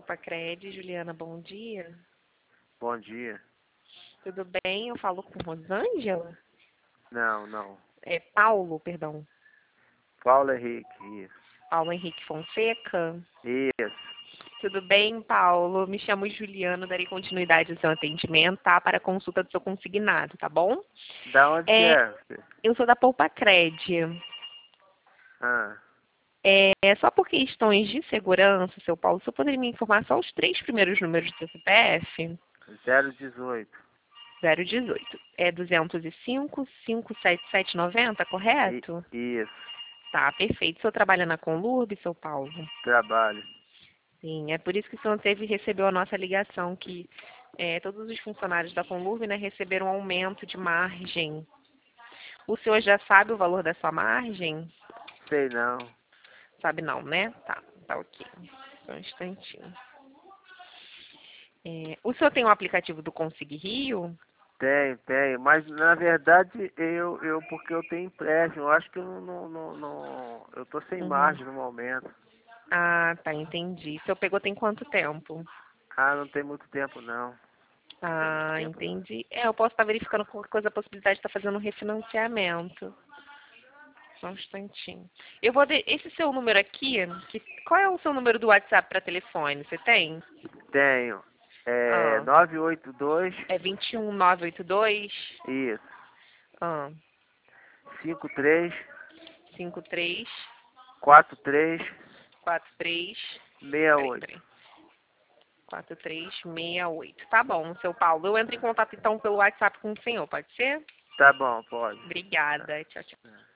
Pacred, Juliana, bom dia. Bom dia. Tudo bem? Eu falo com Rosângela? Não. É Paulo, perdão. Paulo Henrique, isso. Paulo Henrique Fonseca. Isso. Tudo bem, Paulo? Me chamo Juliana, darei continuidade ao seu atendimento, tá? Para a consulta do seu consignado, tá bom? Da onde que é? Eu sou da Poupacred. Ah, Só por questões de segurança, seu Paulo, você poderia me informar só os 3 primeiros números do seu CPF? 018. 018. É 205 577 90, correto? Isso. Tá, perfeito. O senhor trabalha na Conlurb, seu Paulo? Trabalho. Sim, é por isso que o senhor recebeu a nossa ligação, que todos os funcionários da Conlurb, né, receberam um aumento de margem. O senhor já sabe o valor da sua margem? Sei não. Sabe não, né? Tá ok. Só um instantinho. O senhor tem o aplicativo do Consig Rio? Tenho. Mas na verdade porque eu tenho empréstimo, eu acho que eu eu tô sem Uhum. margem no momento. Ah, tá, entendi. O senhor pegou tem quanto tempo? Ah, não tem muito tempo não. Não tem muito Ah, tempo não. entendi. Eu posso estar verificando qualquer coisa, a possibilidade de estar fazendo um refinanciamento. Só um instantinho. Esse seu número aqui, qual é o seu número do WhatsApp para telefone? Você tem? Tenho. É Ah, 982. é 21982 Isso. ah, 53 53 43 43 68. peraí. 4368. Tá bom, seu Paulo. Eu entro em contato então pelo WhatsApp com o senhor, pode ser? Tá bom, pode. Obrigada. Tchau, tchau.